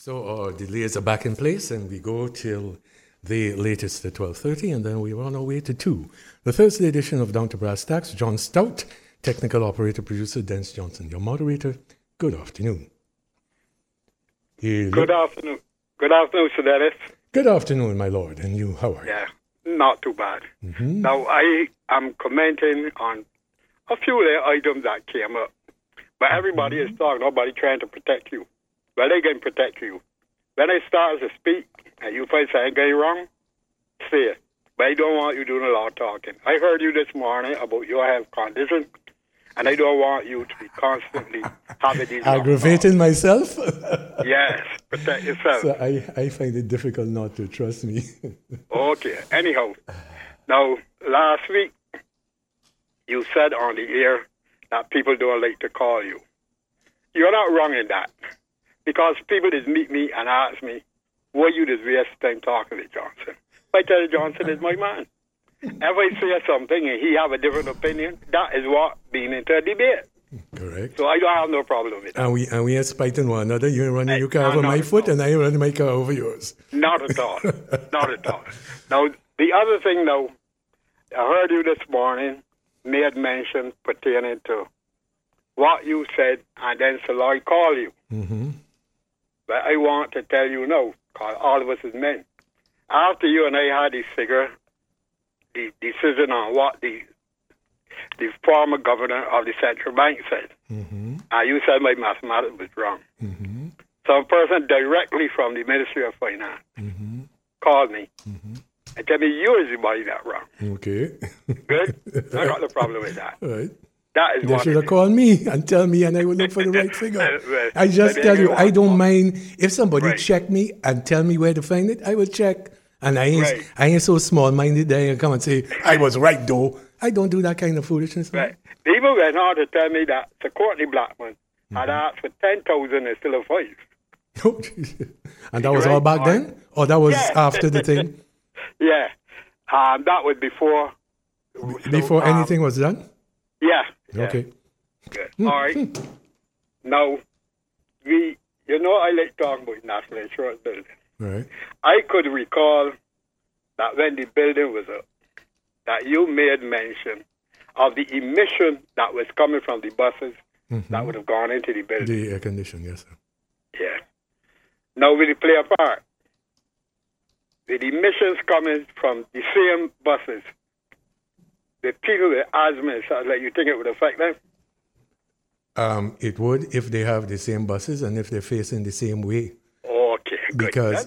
So our delays are back in place, and we go till the latest at 12:30, and then we're on our way to 2. The Thursday edition of Down to Brass Tacks, John Stout, technical operator, producer, Dennis Johnson, your moderator. Good afternoon. Good afternoon. Good afternoon, Sir Dennis. Good afternoon, my lord. And you, how are you? Yeah, not too bad. Mm-hmm. Now, I am commenting on a few of the items that came up. But everybody is talking, nobody trying to protect you. Well, they can protect you. When they start to speak and you find something going wrong, say it. But I don't want you doing a lot of talking. I heard you this morning about your health condition, and I don't want you to be constantly having these aggravating myself? Yes, protect yourself. So I find it difficult not to, trust me. Okay, anyhow. Now, last week, you said on the air that people don't like to call you. You're not wrong in that. Because people just meet me and ask me, why you just waste time talking to Johnson? I tell you, Johnson is my man. If I say something and he have a different opinion, that is what being into a debate. Correct. So I don't have no problem with that. And we are spiting one another. You're running your car over my foot, and I run my car over yours. Not at all. Not at all. Now, the other thing, though, I heard you this morning made mention pertaining to what you said, and then Saloy call you. Mm-hmm. But I want to tell you no, because all of us is men. After you and I had this figure, the decision on what the former governor of the central bank said, mm-hmm. and you said my mathematics was wrong. Mm-hmm. Some person directly from the Ministry of Finance mm-hmm. called me mm-hmm. and told me you is the body that wrong. Okay. Good? I got no problem with that. All right. That is they should have called me and tell me, and I would look for the right figure. Well, I just tell you, I don't mind if somebody right. check me and tell me where to find it. I will check, and I ain't so small-minded that I can come and say I was right though. I don't do that kind of foolishness. Right. People went on to tell me that the Courtney Blackman had asked for 10,000 instead of 5. Oh, and that was all back then, or that was after the thing? Yeah, that was before. Before anything was done. Yeah. Okay. Good. All right. Now, I like talking about National Insurance Building. Right. I could recall that when the building was up, that you made mention of the emission that was coming from the buses mm-hmm. that would have gone into the building. The air condition, yes, sir. Yeah. Now, will it play a part? With the emissions coming from the same buses, the people with asthma, like you think it would affect them? It would if they have the same buses and if they're facing the same way. Okay, good. Because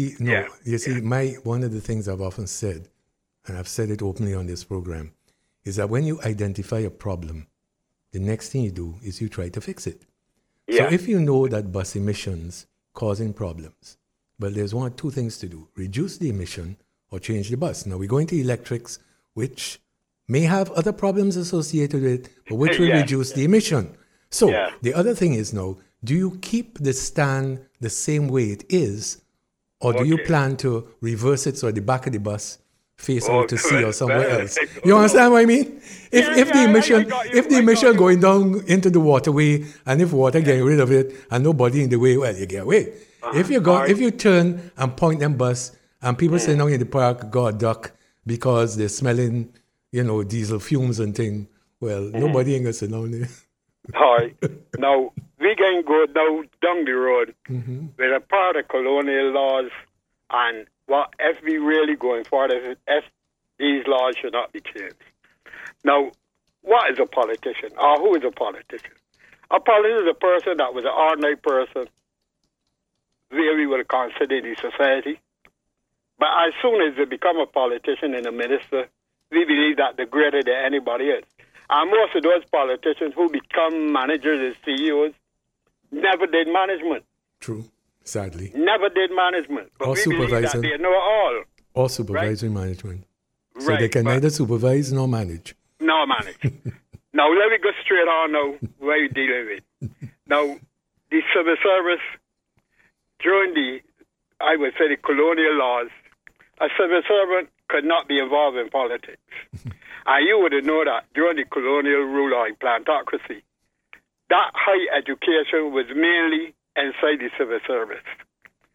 one of the things I've often said, and I've said it openly on this program, is that when you identify a problem, the next thing you do is you try to fix it. Yeah. So if you know that bus emissions causing problems, well, there's one or two things to do: reduce the emission or change the bus. Now we're going to electrics, which may have other problems associated with it, but which will reduce the emission. So the other thing is now, do you keep the stand the same way it is, or do you plan to reverse it so the back of the bus face out to sea or somewhere else? You understand what I mean? If the emission going down into the waterway, and if water getting rid of it and nobody in the way, well, you get away. If you turn and point them bus and people sitting down in the park go a duck because they're smelling, diesel fumes and thing, well, nobody ain't gonna sit down there. All right. Now, we can go down the road mm-hmm. with a part of colonial laws, and what if we really going forward if these laws should not be changed. Now, what is a politician, or who is a politician? A politician is a person that was an ordinary person, where we will consider the society. But as soon as they become a politician and a minister, we believe that they're greater than anybody else. And most of those politicians who become managers and CEOs never did management. True, sadly. Never did management. But or supervising. They know all. Or supervisory management. So right, they can neither supervise nor manage. Nor manage. Now, let me go straight on now where you're dealing with. Now, the civil service, during the colonial laws, a civil servant could not be involved in politics. And you would know that during the colonial rule or plantocracy, that high education was mainly inside the civil service.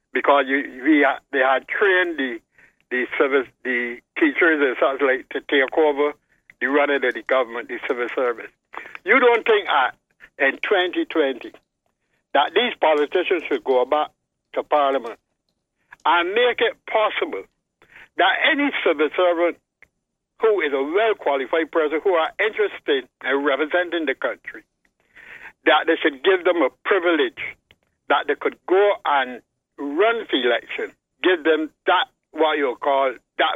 because they had trained the teachers and such like to take over the running of the government, the civil service. You don't think in 2020 that these politicians should go back to Parliament and make it possible that any civil servant who is a well-qualified person who are interested in representing the country, that they should give them a privilege that they could go and run for election, give them that, what you call, that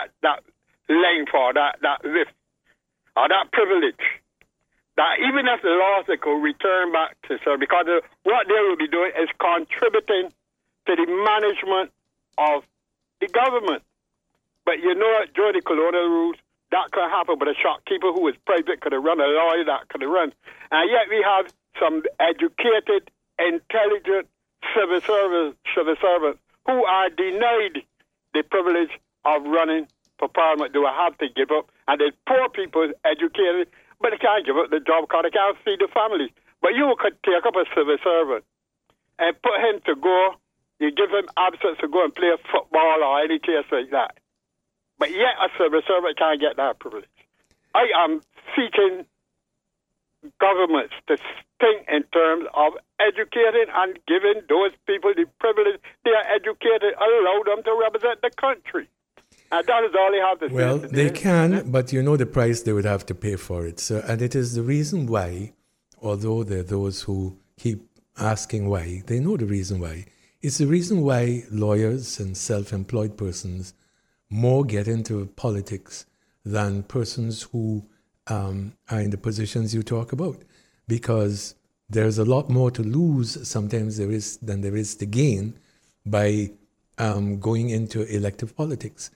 length or that lift, or that privilege, that even if they lost, they could return back to serve, because what they will be doing is contributing to the management of the government. But during the colonial rules, that could happen, but a shopkeeper who was private could have run, a lawyer that could have run. And yet we have some educated, intelligent civil servants who are denied the privilege of running for Parliament. They will have to give up. And there's poor people, educated, but they can't give up the job because they can't feed the family. But you could take up a civil servant and put him to go, you give him absence to go and play football or any case like that. But yet a civil servant can't get that privilege. I am seeking governments to think in terms of educating and giving those people the privilege. They are educated, allow them to represent the country. And that is all they have to say. Well, they can, but you know the price they would have to pay for it. So, and it is the reason why, although there are those who keep asking why, they know the reason why. It's the reason why lawyers and self-employed persons more get into politics than persons who are in the positions you talk about, because there's a lot more to lose sometimes than there is to gain by going into elective politics.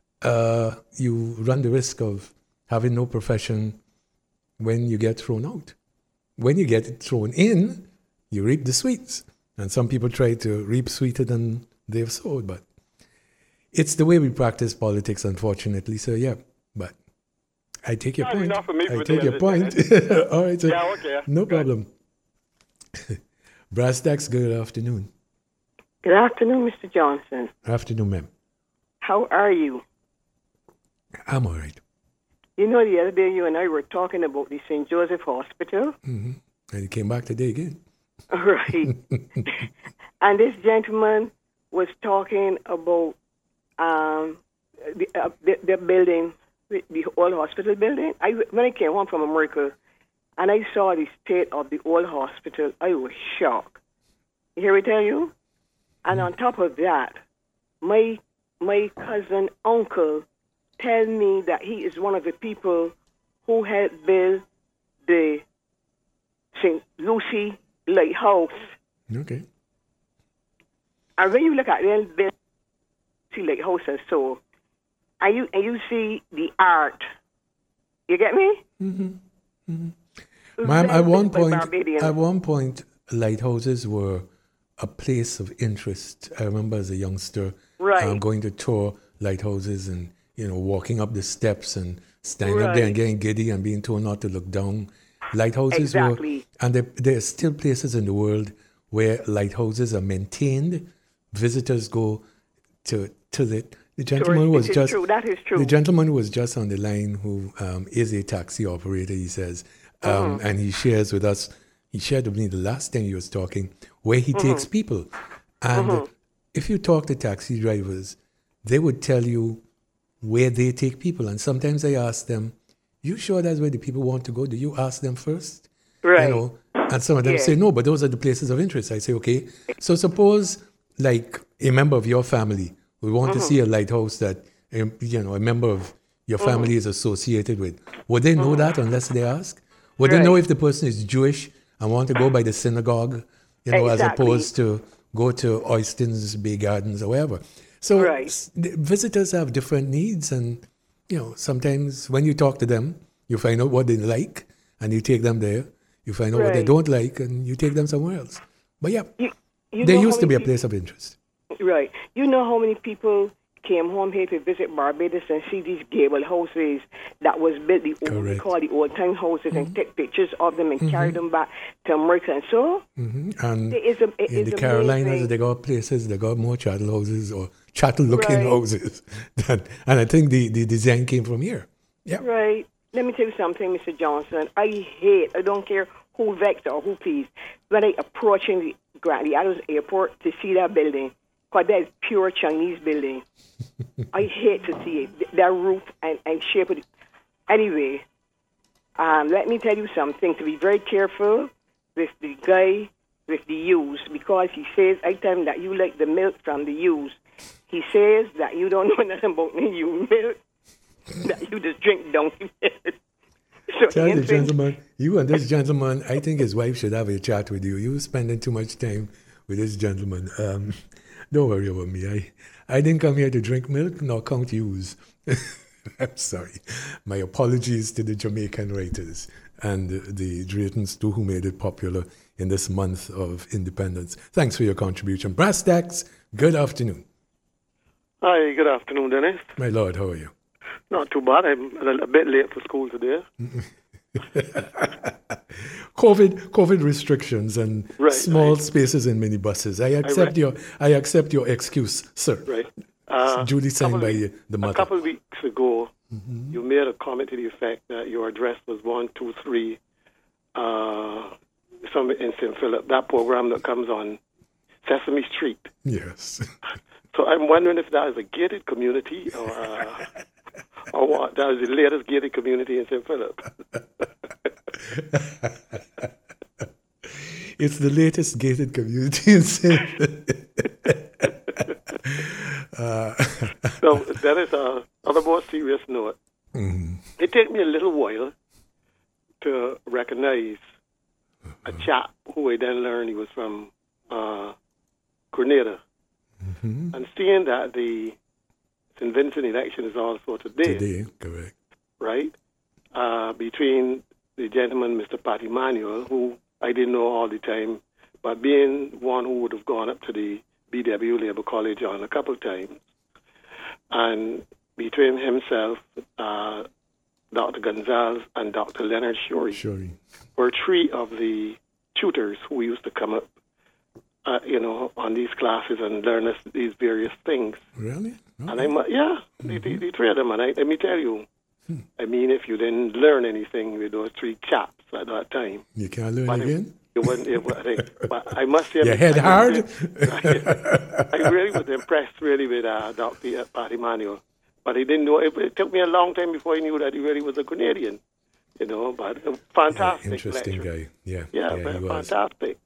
You run the risk of having no profession when you get thrown out. When you get thrown in, you reap the sweets. And some people try to reap sweeter than they've sowed, but it's the way we practice politics, unfortunately. So, yeah, but I take your point. I take your point. All right, sir. Yeah, okay. No problem. Brass Tacks, good afternoon. Good afternoon, Mr. Johnson. Afternoon, ma'am. How are you? I'm all right. You know, the other day you and I were talking about the St. Joseph Hospital. Mm-hmm. And you came back today again. Right. And this gentleman was talking about the building, the old hospital building. When I came home from America and I saw the state of the old hospital, I was shocked. You hear me tell you? And on top of that, my cousin uncle tell me that he is one of the people who helped build the St. Lucie Lighthouse. Okay. And when you look at the Lighthouse and so, and you see the art, you get me? Mm-hmm. Mm-hmm. Ma'am, at one point, lighthouses were a place of interest. I remember as a youngster, going to tour lighthouses and walking up the steps and standing up there and getting giddy and being told not to look down. Lighthouses were, and there are still places in the world where lighthouses are maintained. Visitors go to the gentleman who was just true. That is true. The gentleman who was just on the line, who is a taxi operator, he says, and he shares with us. He shared with me the last time he was talking, where he takes people, and if you talk to taxi drivers, they would tell you where they take people, and sometimes I ask them, "You sure that's where the people want to go? Do you ask them first?" Right. And some of them say, "No, but those are the places of interest." I say, "Okay, so suppose like a member of your family would want to see a lighthouse that a member of your family is associated with. Would they know that unless they ask? Would they know if the person is Jewish and want to go by the synagogue, as opposed to go to Oyston's Bay Gardens or wherever?" So visitors have different needs, and sometimes when you talk to them, you find out what they like, and you take them there. You find out what they don't like, and you take them somewhere else. But there used to be a place of interest. Right. You know how many people came home here to visit Barbados and see these gable houses that was built, we call the old time houses, and take pictures of them and carry them back to America. And so, and in the Carolinas, they got places, they got more chattel houses or chattel-looking houses. And I think the design came from here. Yeah. Right. Let me tell you something, Mr. Johnson. I don't care who vexed or who pleased, when I approaching the Grantley Adams Airport to see that building, because that is pure Chinese building. I hate to see it, that roof and shape of it. Anyway, let me tell you something, to be very careful with the guy with the ewes, because he says every time that you like the milk from the ewes, he says that you don't know nothing about the ewe milk, that you just drink donkey milk. So tell the gentleman, you and this gentleman, I think his wife should have a chat with you. You're spending too much time with this gentleman. Don't worry about me. I didn't come here to drink milk nor count ewes. I'm sorry. My apologies to the Jamaican writers and the Drehtons too, who made it popular in this month of independence. Thanks for your contribution. Brass Tacks, good afternoon. Hi, good afternoon, Dennis. My lord, how are you? Not too bad. I'm a bit late for school today. COVID restrictions and small spaces in minibuses. I accept your excuse, sir. Right. Duly signed by the mother. A couple of weeks ago, you made a comment to the effect that your address was 123 somewhere in St. Philip, that program that comes on Sesame Street. Yes. So I'm wondering if that is a gated community or what? That is the latest gated community in St. Philip. It's the latest gated community in St. So that is on a more serious note. It took me a little while to recognize a chap who I then learned he was from Grenada. And seeing that the St. Vincent election is also today, correct. Right? Between the gentleman, Mr. Patty Manuel, who I didn't know all the time, but being one who would have gone up to the BW Labour College on a couple of times, and between himself, Dr. Gonzalez, and Dr. Leonard Shorey were three of the tutors who used to come up, on these classes and learn us these various things. Really? Okay. And the three of them. And let me tell you, I mean, if you didn't learn anything with those three chaps at that time, you can't learn again. But I must say, your head hard. I really was impressed, really, with Dr. Patty Manuel. But he didn't know. It took me a long time before I knew that he really was a Grenadian. But a fantastic, interesting lecture. guy. Yeah, fantastic.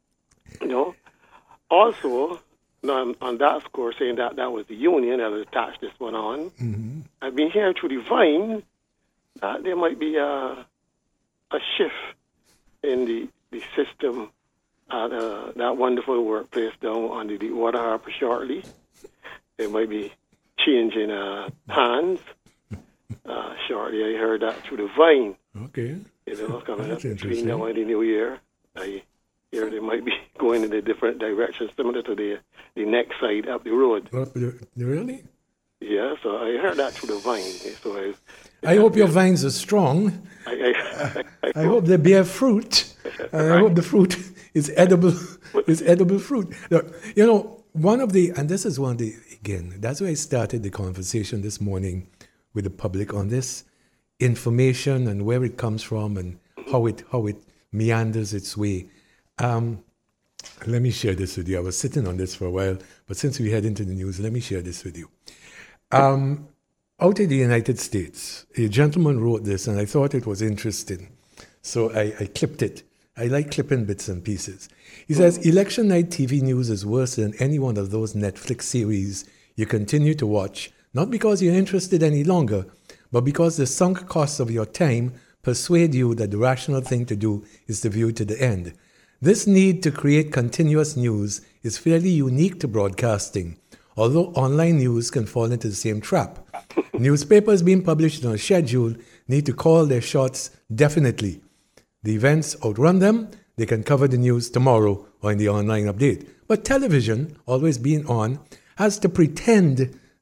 Also, on that score, saying that was the union that was attached this one on. I've been hearing through the vine that there might be a shift in the system at that wonderful workplace down on the Deepwater Harbour shortly. It might be changing hands shortly. I heard that through the vine. Okay. Coming up between now and the new year. I hear they might be going in a different direction, similar to the next side up the road. Really? Yeah, so I heard that through the vine. So I hope your vines are strong. I hope they bear fruit. And I hope the fruit is edible. Fruit. One of the, and this is one of the, again, that's why I started the conversation this morning with the public on this information and where it comes from and how it meanders its way. Let me share this with you. I was sitting on this for a while, but since we head into the news, let me share this with you. Out in the United States, a gentleman wrote this, and I thought it was interesting. So I clipped it. I like clipping bits and pieces. He says, election night TV news is worse than any one of those Netflix series you continue to watch, not because you're interested any longer, but because the sunk costs of your time persuade you that the rational thing to do is to view to the end. This need to create continuous news is fairly unique to broadcasting, although online news can fall into the same trap. Newspapers being published on a schedule need to call their shots definitely. The events outrun them, they can cover the news tomorrow or in the online update. But television, always being on, has to pretend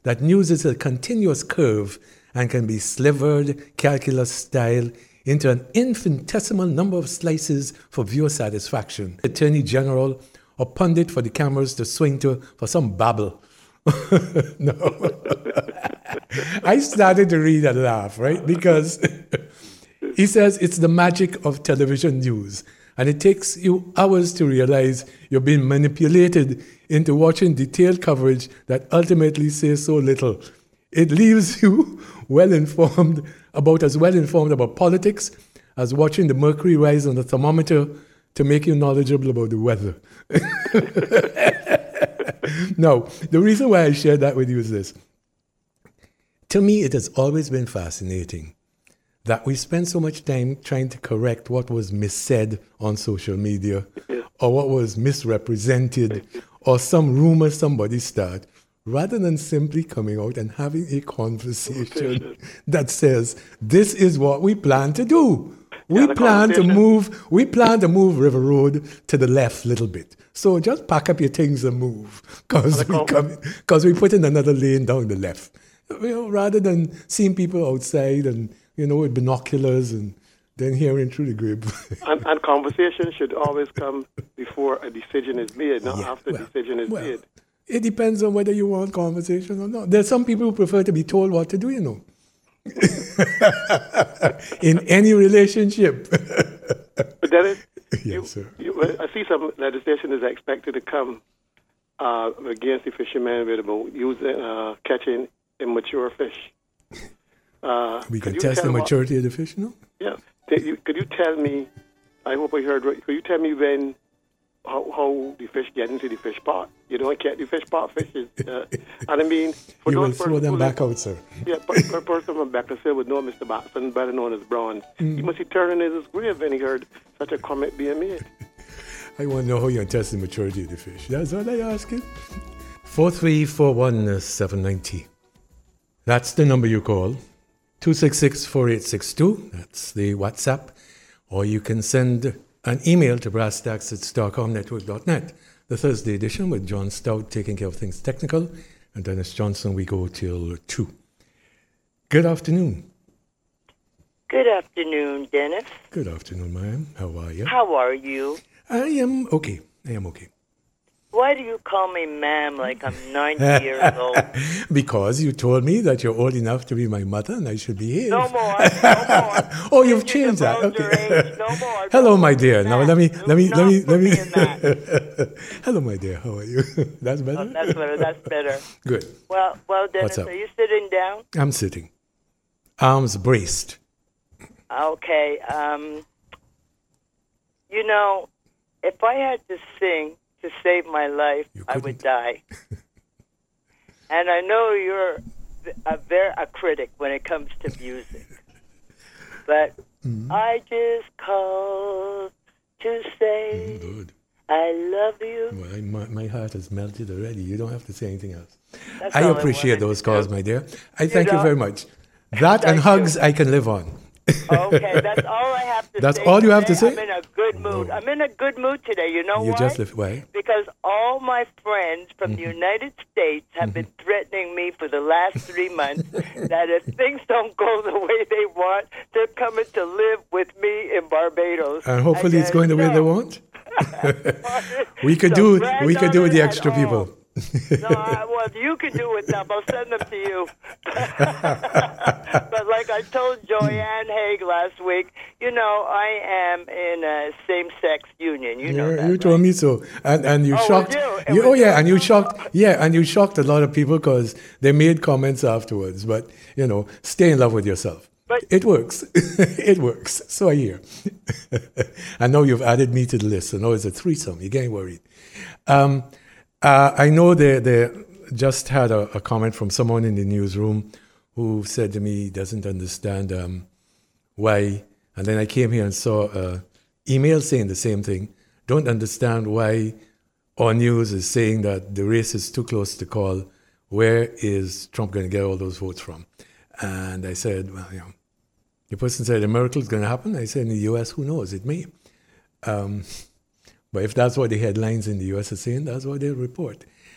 that news is a continuous curve and can be slivered, calculus style, into an infinitesimal number of slices for viewer satisfaction. Attorney General or pundit for the cameras to swing to for some babble. No. I started to read and laugh, right? Because he says it's the magic of television news. And it takes you hours to realize you're being manipulated into watching detailed coverage that ultimately says so little. It leaves you as well informed about politics as watching the mercury rise on the thermometer to make you knowledgeable about the weather. Now, the reason why I share that with you is this. To me, it has always been fascinating that we spend so much time trying to correct what was missaid on social media or what was misrepresented or some rumor somebody started, rather than simply coming out and having a conversation that says, this is what we plan to do. We plan to move River Road to the left a little bit. So just pack up your things and move, because we put in another lane down the left. Rather than seeing people outside and with binoculars and then hearing through the grapevine. And conversation should always come before a decision is made, not after a decision is made. It depends on whether you want conversation or not. There's some people who prefer to be told what to do, in any relationship. But Dennis, yes, sir. I see some legislation is expected to come against the fishermen about catching immature fish. We can test the maturity of the fish, Yeah. Could you tell me, I hope I heard right, could you tell me how the fish get into the fish pot? You don't catch the fish pot fishes. And I mean, for you those will throw them back out, sir. Yeah, but for a person from Beaconsfield would know Mr. Batson, better known as Bronze. He must be turning in his grave when he heard such a comment being made. I want to know how you test the maturity of the fish. That's all I ask you. 4341-790. That's the number you call. 266-4862. That's the WhatsApp. Or you can send an email to brasstacks@starcomnetwork.net. The Thursday edition with John Stout taking care of things technical, and Dennis Johnson, we go till 2. Good afternoon. Good afternoon, Dennis. Good afternoon, ma'am. How are you? How are you? I am okay. Why do you call me ma'am like I'm 90 years old? Because you told me that you're old enough to be my mother and I should behave. No more. Oh, you've changed that. Okay. No more. Hello, my dear. Now let me. Hello, my dear. How are you? That's better. Oh, that's better. Good. Well, Dennis, are you sitting down? I'm sitting. Arms braced. Okay. If I had to sing to save my life, I would die. And I know you're a critic when it comes to music. But I just called to say I love you. Well, my heart has melted already. You don't have to say anything else. I appreciate those calls, my dear. I thank you very much. That and hugs I can live on. Okay, that's all I have to say. That's all you have to say? I'm in a good mood. I'm in a good mood today. You know why? Why? Because all my friends from the United States have been threatening me for the last 3 months that if things don't go the way they want, they're coming to live with me in Barbados. And hopefully it's going the way they want. we could do with the extra people. Well, you can do it now. I'll send them to you. But like I told Joanne Haig last week, I am in a same-sex union. You know that. You told me so, and you shocked. And you shocked a lot of people because they made comments afterwards. But stay in love with yourself. But it works. It works. So I hear. I know you've added me to the list. So now it's a threesome. You're getting worried. I know they just had a comment from someone in the newsroom who said to me he doesn't understand why. And then I came here and saw an email saying the same thing. Don't understand why our news is saying that the race is too close to call. Where is Trump going to get all those votes from? And I said, well, the person said a miracle is going to happen. I said, in the U.S., who knows? It may. But if that's what the headlines in the U.S. are saying, that's what they'll report.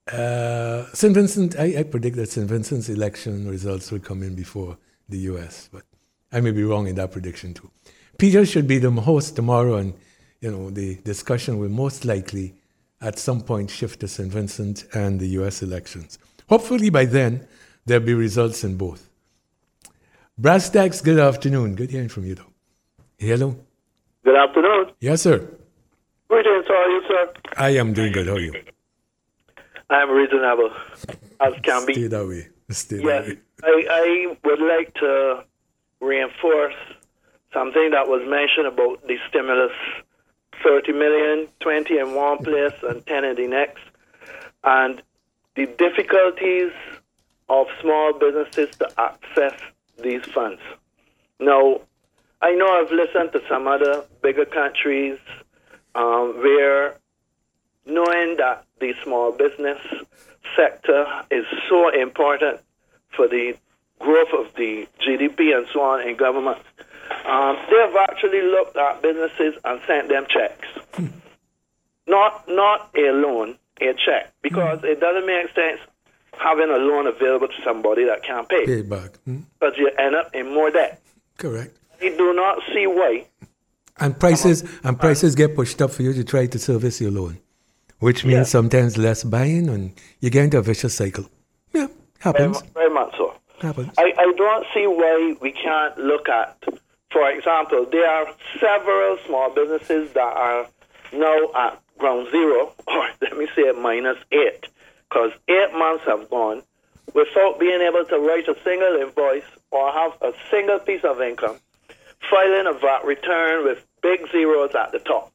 St. Vincent, I predict that St. Vincent's election results will come in before the U.S., but I may be wrong in that prediction too. Peter should be the host tomorrow, and the discussion will most likely at some point shift to St. Vincent and the U.S. elections. Hopefully by then, there'll be results in both. Brass Tacks, good afternoon. Good hearing from you, though. Hello. Good afternoon. Yes, sir. Greetings, how are you, sir? I am doing good. How are you? I am reasonable, as can be. Stay that way. Stay that Yes, way. I would like to reinforce something that was mentioned about the stimulus, 30 million, 20 in one place and 10 in the next, and the difficulties of small businesses to access these funds. Now, I know I've listened to some other bigger countries where knowing that the small business sector is so important for the growth of the GDP and so on in government, they have actually looked at businesses and sent them checks. Not a loan, a check, because it doesn't make sense having a loan available to somebody that can't pay. Pay it back. Because you end up in more debt. Correct. I do not see why. And prices get pushed up for you to try to service your loan, which means sometimes less buying, and you get into a vicious cycle. Yeah, happens. Very much so. Happens. I don't see why we can't look at, for example, there are several small businesses that are now at ground zero, or let me say -8, because 8 months have gone without being able to write a single invoice or have a single piece of income, filing a VAT return with big zeros at the top.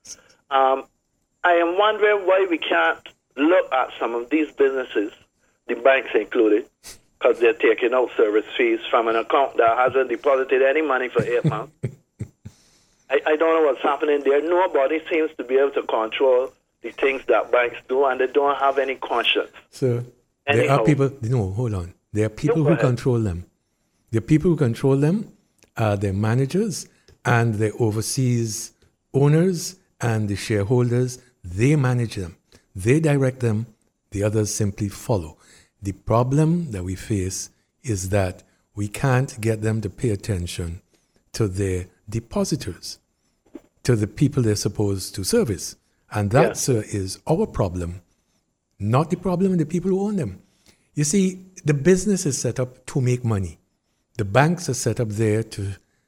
I am wondering why we can't look at some of these businesses, the banks included, because they're taking out service fees from an account that hasn't deposited any money for 8 months. I don't know what's happening there. Nobody seems to be able to control the things that banks do, and they don't have any conscience. So there are people, hold on. There are people who control them. The people who control them are their managers and the overseas owners and the shareholders. They manage them. They direct them. The others simply follow. The problem that we face is that we can't get them to pay attention to their depositors, to the people they're supposed to service. And that, sir, is our problem, not the problem of the people who own them. You see, the business is set up to make money. The banks are set up there to...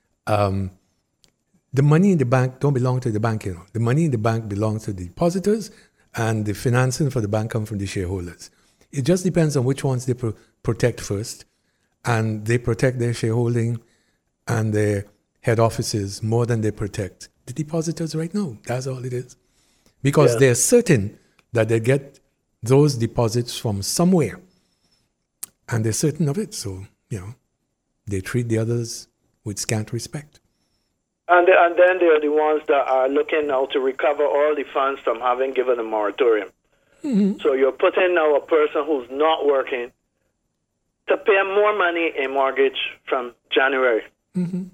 the money in the bank don't belong to the bank, The money in the bank belongs to the depositors, and the financing for the bank comes from the shareholders. It just depends on which ones they protect first, and they protect their shareholding and their head offices more than they protect the depositors right now. That's all it is. Because they're certain that they get those deposits from somewhere, and they're certain of it. So, they treat the others with scant respect. And then there are the ones that are looking now to recover all the funds from having given a moratorium. Mm-hmm. So you're putting now a person who's not working to pay more money in mortgage from January. Mm-hmm.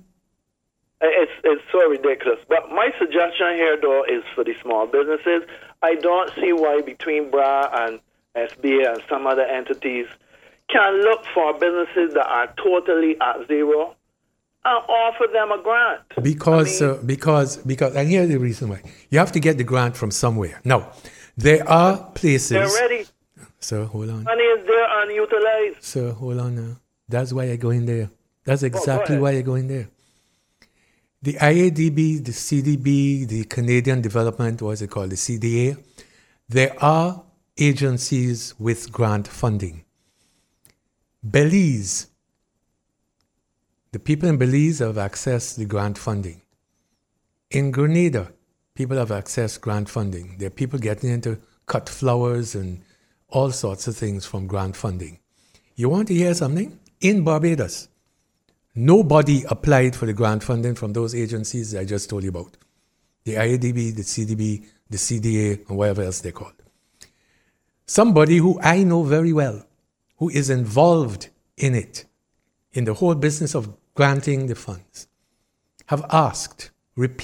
It's so ridiculous. But my suggestion here, though, is for the small businesses. I don't see why between BRA and SBA and some other entities can look for businesses that are totally at zero and offer them a grant. Because, and here's the reason why. You have to get the grant from somewhere. Now, there are places... They're ready. Sir, hold on. Money is there unutilized. Sir, hold on now. That's why I go in there. That's exactly why I go in there. The IADB, the CDB, the Canadian Development, what's it called, the CDA, there are agencies with grant funding. Belize, the people in Belize have accessed the grant funding. In Grenada, people have accessed grant funding. There are people getting into cut flowers and all sorts of things from grant funding. You want to hear something? In Barbados, nobody applied for the grant funding from those agencies I just told you about. The IADB, the CDB, the CDA, and whatever else they're called. Somebody who I know very well, who is involved in it, in the whole business of granting the funds, have asked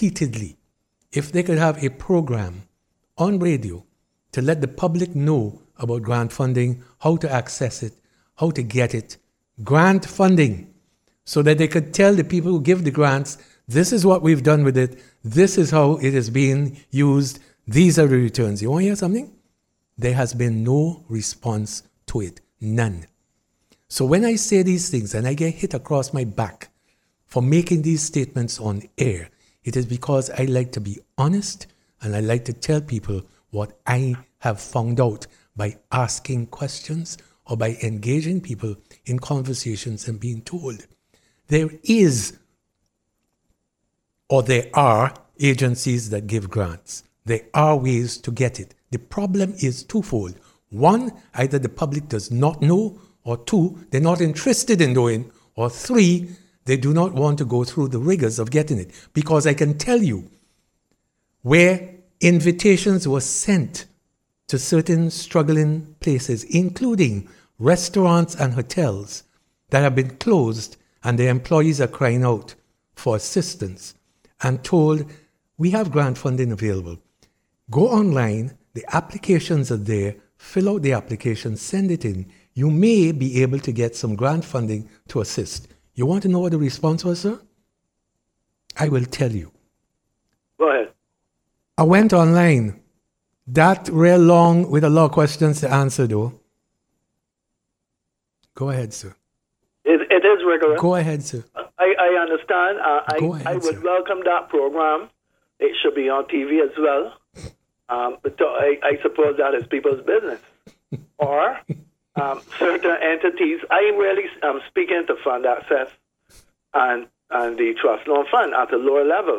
repeatedly if they could have a program on radio to let the public know about grant funding, how to access it, how to get it. Grant funding, so that they could tell the people who give the grants, this is what we've done with it, this is how it is being used, these are the returns. You want to hear something? There has been no response to it. None. So when I say these things and I get hit across my back for making these statements on air, it is because I like to be honest and I like to tell people what I have found out by asking questions or by engaging people in conversations and being told. There are agencies that give grants. There are ways to get it. The problem is twofold. One, either the public does not know, or two, they're not interested in knowing, or three, they do not want to go through the rigors of getting it. Because I can tell you, where invitations were sent to certain struggling places, including restaurants and hotels that have been closed, and their employees are crying out for assistance and told, we have grant funding available. Go online, the applications are there, fill out the application, send it in. You may be able to get some grant funding to assist. You want to know what the response was, sir? I will tell you. Go ahead. I went online. That real long with a lot of questions to answer, though. Go ahead, sir. It is rigorous. Go ahead, sir. I understand. Go ahead, I would sir. welcome that program. It should be on TV as well. But I suppose that is people's business. Or certain entities. I really am speaking to fund access and the trust loan fund at a lower level.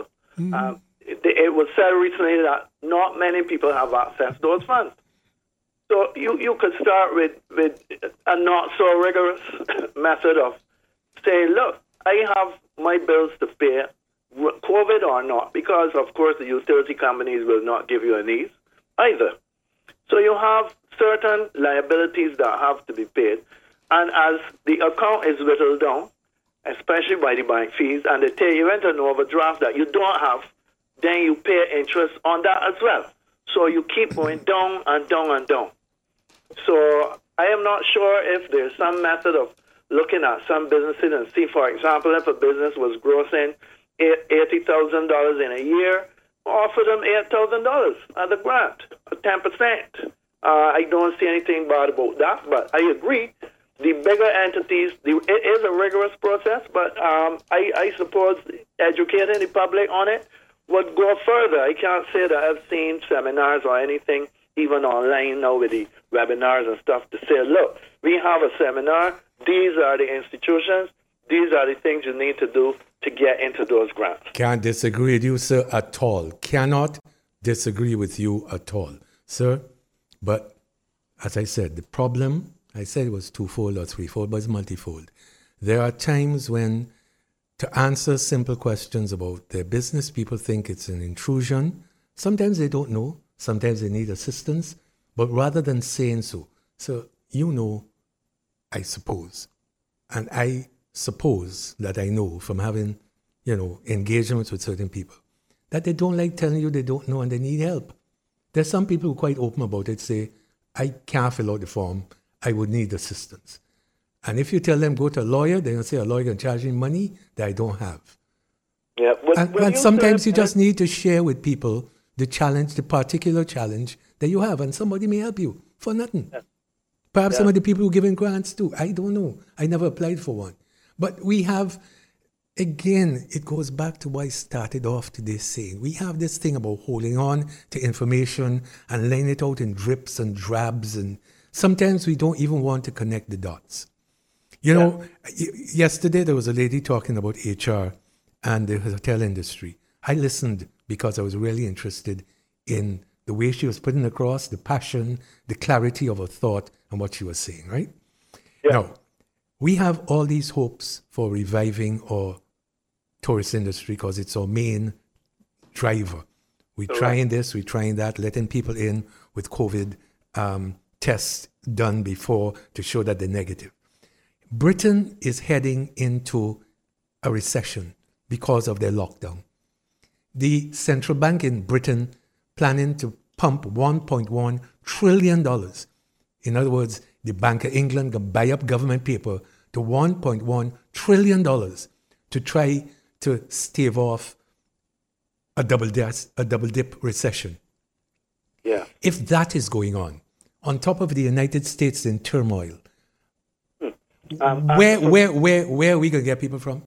It was said recently that not many people have access to those funds. So you could start with a not so rigorous method of saying, look, I have my bills to pay, COVID or not, because of course the utility companies will not give you a lease either. So you have certain liabilities that have to be paid, and as the account is whittled down, especially by the bank fees, and they tell you into an overdraft that you don't have, then you pay interest on that as well. So you keep going down and down and down. So I am not sure if there's some method of looking at some businesses and see, for example, if a business was grossing $80,000 in a year, offer them $8,000 as a grant, 10%. I don't see anything bad about that, but I agree. The bigger entities, it is a rigorous process, but I suppose educating the public on it would go further. I can't say that I've seen seminars or anything, even online now with the webinars and stuff, to say, look, we have a seminar, these are the institutions, these are the things you need to do to get into those grants. Can't disagree with you, sir, at all. Cannot disagree with you at all, sir. But as I said, the problem, I said it was twofold or threefold, but it's multifold. There are times when, to answer simple questions about their business, people think it's an intrusion. Sometimes they don't know. Sometimes they need assistance. But rather than saying so, you know, I suppose, and I suppose that I know from having, engagements with certain people, that they don't like telling you they don't know and they need help. There's some people who are quite open about it, say, I can't fill out the form, I would need assistance. And if you tell them go to a lawyer, they're going to say a lawyer can charge me money that I don't have. Yeah, and sometimes you just need to share with people the challenge, the particular challenge that you have, and somebody may help you for nothing. Yeah. Perhaps some of the people who are giving grants too. I don't know. I never applied for one. But we have, again, it goes back to what I started off today saying. We have this thing about holding on to information and laying it out in drips and drabs, and sometimes we don't even want to connect the dots. Yesterday there was a lady talking about HR and the hotel industry. I listened because I was really interested in the way she was putting across the passion, the clarity of her thought and what she was saying, right? Yeah. Now, we have all these hopes for reviving our tourist industry because it's our main driver. We're trying this, we're trying that, letting people in with COVID tests done before to show that they're negative. Britain is heading into a recession because of their lockdown. The central bank in Britain planning to pump $1.1 trillion In other words, the Bank of England can buy up government paper to $1.1 trillion to try to stave off a double dip recession. Yeah. If that is going on top of the United States in turmoil, where are we going to get people from?